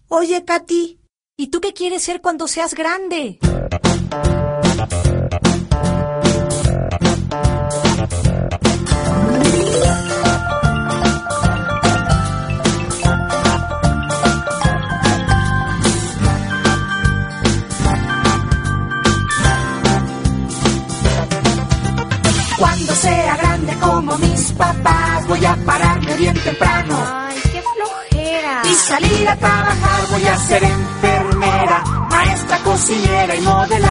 Oye, Katy, ¿y tú qué quieres ser cuando seas grande? Cuando sea grande como mis papás, voy a pararme bien temprano. Ay, qué flojera. Y salir a trabajar, voy a ser enfermera, maestra, cocinera y modelar.